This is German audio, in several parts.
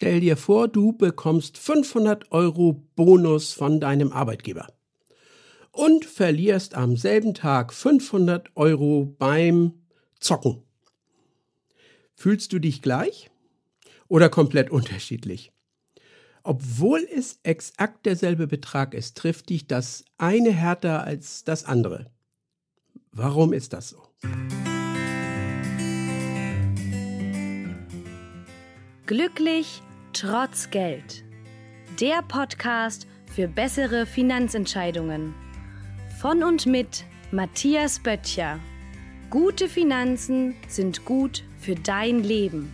Stell dir vor, du bekommst 500 Euro Bonus von deinem Arbeitgeber und verlierst am selben Tag 500 Euro beim Zocken. Fühlst du dich gleich oder komplett unterschiedlich? Obwohl es exakt derselbe Betrag ist, trifft dich das eine härter als das andere. Warum ist das so? Glücklich trotz Geld. Der Podcast für bessere Finanzentscheidungen. Von und mit Matthias Böttcher. Gute Finanzen sind gut für dein Leben.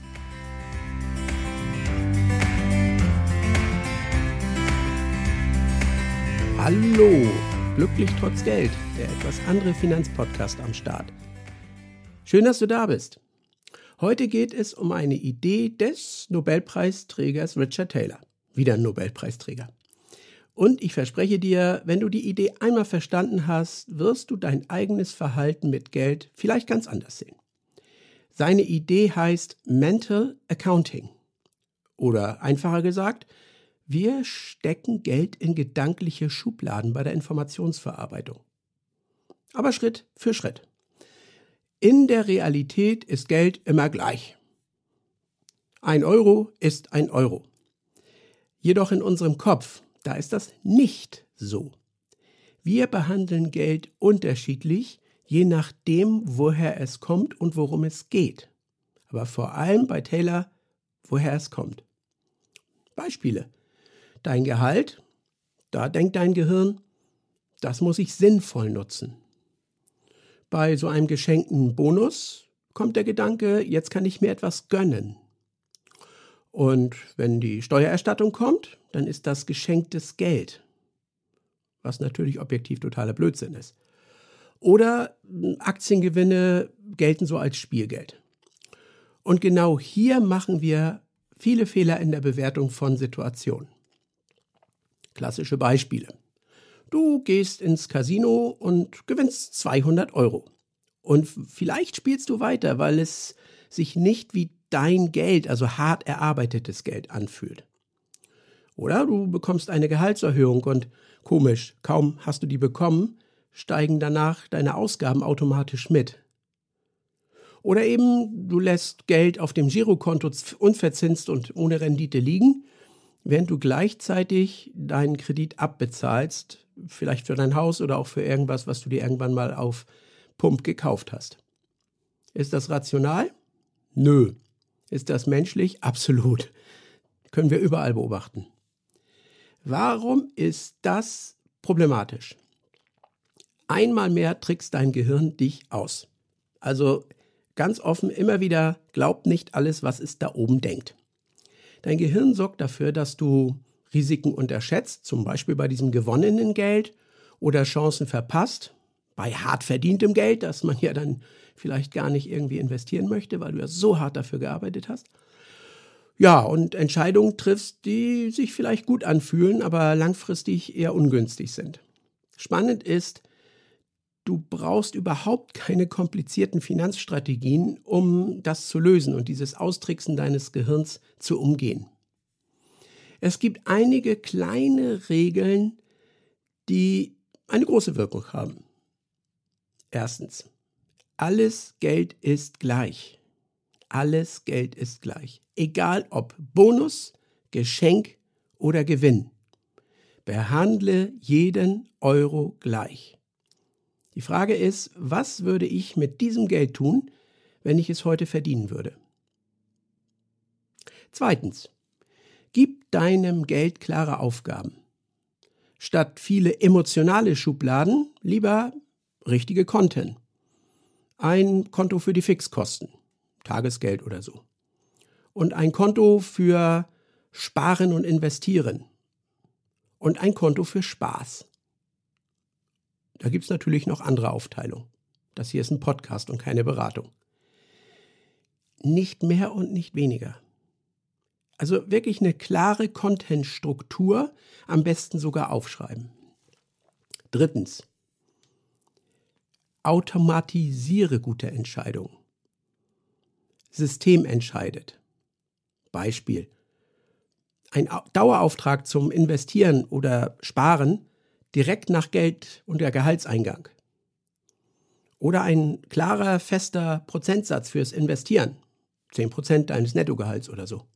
Hallo, glücklich trotz Geld, der etwas andere Finanzpodcast am Start. Schön, dass du da bist. Heute geht es um eine Idee des Nobelpreisträgers Richard Thaler. Wieder ein Nobelpreisträger. Und ich verspreche dir, wenn du die Idee einmal verstanden hast, wirst du dein eigenes Verhalten mit Geld vielleicht ganz anders sehen. Seine Idee heißt Mental Accounting. Oder einfacher gesagt, wir stecken Geld in gedankliche Schubladen bei der Informationsverarbeitung. Aber Schritt für Schritt. In der Realität ist Geld immer gleich. 1 Euro ist 1 Euro. Jedoch in unserem Kopf, da ist das nicht so. Wir behandeln Geld unterschiedlich, je nachdem, woher es kommt und worum es geht. Aber vor allem bei Thaler, woher es kommt. Beispiele. Dein Gehalt, da denkt dein Gehirn, das muss ich sinnvoll nutzen. Bei so einem geschenkten Bonus kommt der Gedanke, jetzt kann ich mir etwas gönnen. Und wenn die Steuererstattung kommt, dann ist das geschenktes Geld, was natürlich objektiv totaler Blödsinn ist. Oder Aktiengewinne gelten so als Spielgeld. Und genau hier machen wir viele Fehler in der Bewertung von Situationen. Klassische Beispiele. Du gehst ins Casino und gewinnst 200 Euro. Und vielleicht spielst du weiter, weil es sich nicht wie dein Geld, also hart erarbeitetes Geld, anfühlt. Oder du bekommst eine Gehaltserhöhung und komisch, kaum hast du die bekommen, steigen danach deine Ausgaben automatisch mit. Oder eben du lässt Geld auf dem Girokonto unverzinst und ohne Rendite liegen, während du gleichzeitig deinen Kredit abbezahlst, vielleicht für dein Haus oder auch für irgendwas, was du dir irgendwann mal auf Pump gekauft hast. Ist das rational? Nö. Ist das menschlich? Absolut. Können wir überall beobachten. Warum ist das problematisch? Einmal mehr trickst dein Gehirn dich aus. Also ganz offen immer wieder, glaub nicht alles, was es da oben denkt. Dein Gehirn sorgt dafür, dass du Risiken unterschätzt, zum Beispiel bei diesem gewonnenen Geld oder Chancen verpasst, bei hart verdientem Geld, das man ja dann vielleicht gar nicht irgendwie investieren möchte, weil du ja so hart dafür gearbeitet hast. Ja, und Entscheidungen triffst, die sich vielleicht gut anfühlen, aber langfristig eher ungünstig sind. Spannend ist, du brauchst überhaupt keine komplizierten Finanzstrategien, um das zu lösen und dieses Austricksen deines Gehirns zu umgehen. Es gibt einige kleine Regeln, die eine große Wirkung haben. Erstens, alles Geld ist gleich. Alles Geld ist gleich. Egal ob Bonus, Geschenk oder Gewinn. Behandle jeden Euro gleich. Die Frage ist, was würde ich mit diesem Geld tun, wenn ich es heute verdienen würde? Zweitens, gib deinem Geld klare Aufgaben. Statt viele emotionale Schubladen lieber richtige Konten. Ein Konto für die Fixkosten, Tagesgeld oder so. Und ein Konto für Sparen und Investieren. Und ein Konto für Spaß. Da gibt es natürlich noch andere Aufteilungen. Das hier ist ein Podcast und keine Beratung. Nicht mehr und nicht weniger. Also wirklich eine klare Content-Struktur, am besten sogar aufschreiben. Drittens, automatisiere gute Entscheidungen. System entscheidet. Beispiel, ein Dauerauftrag zum Investieren oder Sparen direkt nach Geld- und der Gehaltseingang. Oder ein klarer, fester Prozentsatz fürs Investieren, 10% deines Nettogehalts oder so.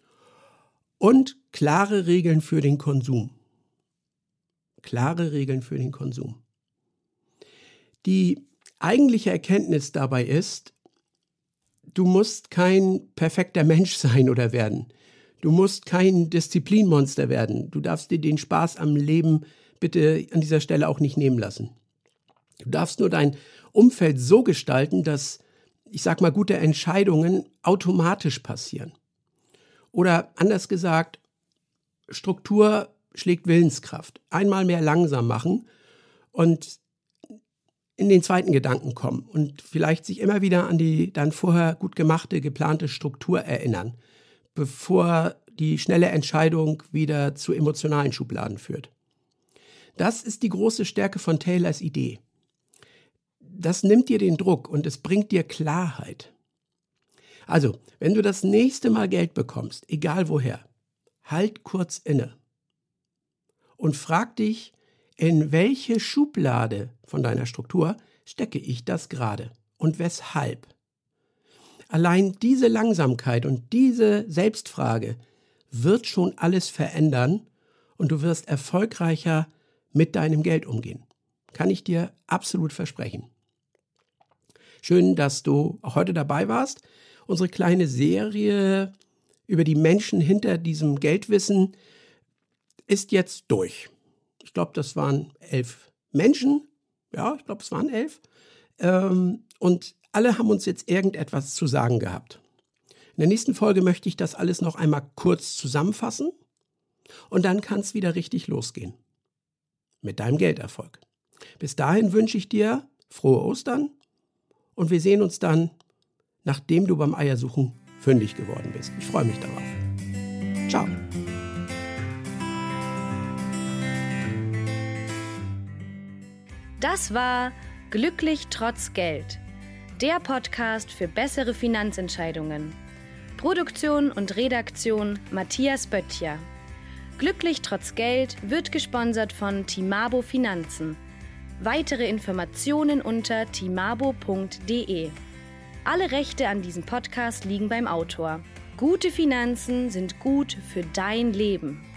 Und klare Regeln für den Konsum. Klare Regeln für den Konsum. Die eigentliche Erkenntnis dabei ist, du musst kein perfekter Mensch sein oder werden. Du musst kein Disziplinmonster werden. Du darfst dir den Spaß am Leben bitte an dieser Stelle auch nicht nehmen lassen. Du darfst nur dein Umfeld so gestalten, dass, ich sag mal, gute Entscheidungen automatisch passieren. Oder anders gesagt, Struktur schlägt Willenskraft. Einmal mehr langsam machen und in den zweiten Gedanken kommen und vielleicht sich immer wieder an die dann vorher gut gemachte, geplante Struktur erinnern, bevor die schnelle Entscheidung wieder zu emotionalen Schubladen führt. Das ist die große Stärke von Taylors Idee. Das nimmt dir den Druck und es bringt dir Klarheit. Also, wenn du das nächste Mal Geld bekommst, egal woher, halt kurz inne und frag dich, in welche Schublade von deiner Struktur stecke ich das gerade und weshalb? Allein diese Langsamkeit und diese Selbstfrage wird schon alles verändern und du wirst erfolgreicher mit deinem Geld umgehen. Kann ich dir absolut versprechen. Schön, dass du auch heute dabei warst. Unsere kleine Serie über die Menschen hinter diesem Geldwissen ist jetzt durch. Ich glaube, das waren 11 Menschen. Ja, ich glaube, es waren 11. Und alle haben uns jetzt irgendetwas zu sagen gehabt. In der nächsten Folge möchte ich das alles noch einmal kurz zusammenfassen und dann kann es wieder richtig losgehen mit deinem Gelderfolg. Bis dahin wünsche ich dir frohe Ostern und wir sehen uns dann, nachdem du beim Eiersuchen fündig geworden bist. Ich freue mich darauf. Ciao. Das war Glücklich trotz Geld, der Podcast für bessere Finanzentscheidungen. Produktion und Redaktion Matthias Böttcher. Glücklich trotz Geld wird gesponsert von Timabo Finanzen. Weitere Informationen unter timabo.de. Alle Rechte an diesem Podcast liegen beim Autor. Gute Finanzen sind gut für dein Leben.